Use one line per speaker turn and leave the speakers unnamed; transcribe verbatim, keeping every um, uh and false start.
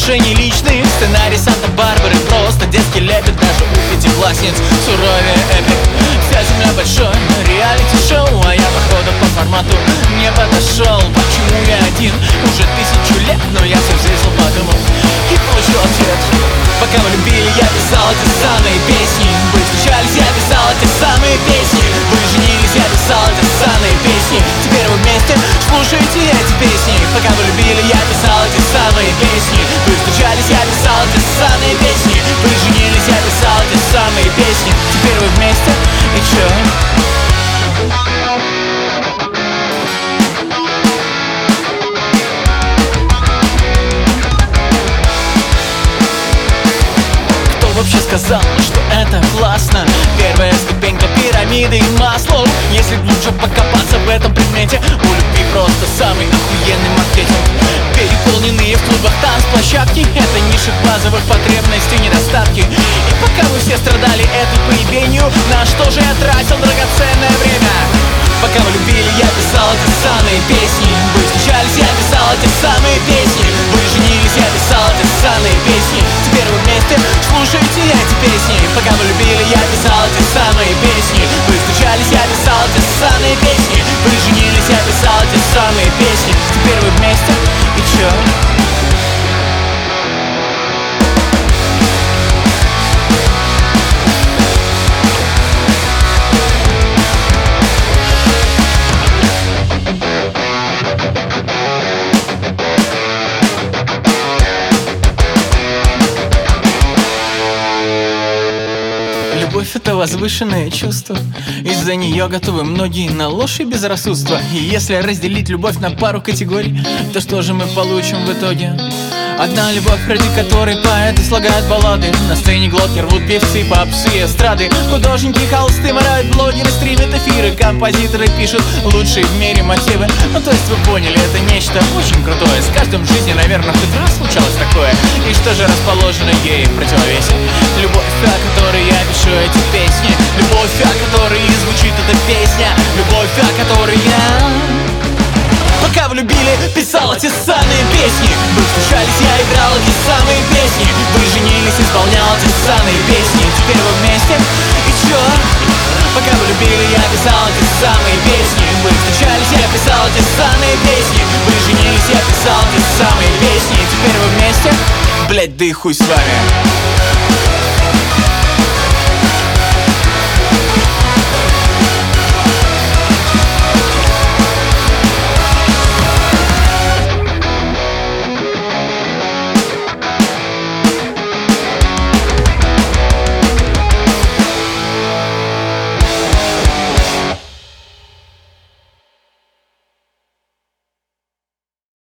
уже не личный сценарий Санта-Барбары, просто детский лепет. Даже у пятиклассниц суровее эпик. Вся земля большой реалити-шоу, а я походу по формату не подошел. Почему я один уже тысячу лет, но я все взвесил, подумал и получил ответ. Пока мы любили, я писал эти самые песни. Вы встречались, я писал эти самые песни. Вы женились, я писал эти самые песни. Теперь вы вместе слушаете эти песни. Пока вы любили, я писал эти самые песни. Вы встречались, я писал эти самые песни. Вы женились, я писал эти самые песни. Теперь вы вместе, и чё? Вообще сказал, что это классно. Первая ступенька пирамиды и масло. Если глубже покопаться в этом предмете, у любви просто самый охуенный маркетинг. Переполненные в клубах танцплощадки — это ниши базовых потребностей, недостатки. И пока вы все страдали этой поебенью, на что же я тратил драгоценное время? Пока вы любили, я писал эти самые песни. Вы встречались, я писал эти самые песни. Вы женились, я писал эти самые песни. Теперь вы вместе слушаете эти песни. Пока вы любили, я писал эти самые песни. Вы встречались, я писал эти самые песни. Вы женились, я писал эти самые песни. Теперь вы вместе, и чё? Любовь — это возвышенное чувство. Из-за нее готовы многие на ложь и безрассудство. И если разделить любовь на пару категорий, то что же мы получим в итоге? Одна любовь, ради которой поэты слагают баллады. На сцене глотки рвут певцы, попсы и эстрады. Художники холсты морают, блогеры стримят эфиры. Композиторы пишут лучшие в мире мотивы. Ну то есть вы поняли, это нечто очень крутое. С каждым в жизни, наверное, хоть раз случалось такое. И что же расположено ей в противовесе? Любовь, о которой я пишу эти песни. Любовь, о которой звучит эта песня. Любовь, о которой я... Пока вы любили, писал эти самые песни. Вы встречались, я играл эти самые песни. Вы женились, исполнял эти самые песни. Теперь вы вместе, и чё? Пока вы любили, я писал эти самые песни. Вы встречались, я писал эти самые песни. Вы женились, я писал эти самые песни. Теперь вы вместе, блять, да и хуй с вами.